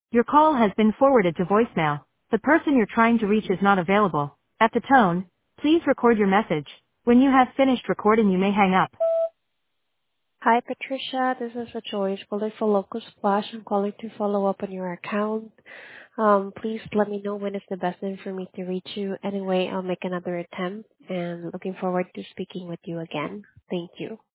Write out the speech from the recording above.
Your call has been forwarded to voicemail. The person you're trying to reach is not available. At the tone, please record your message. When you have finished recording, you may hang up. Hi, Patricia. This is Joyce calling for Locust Splash. I'm calling to follow up on your account. Please let me know when is the best time for me to reach you. Anyway, I'll make another attempt and looking forward to speaking with you again. Thank you.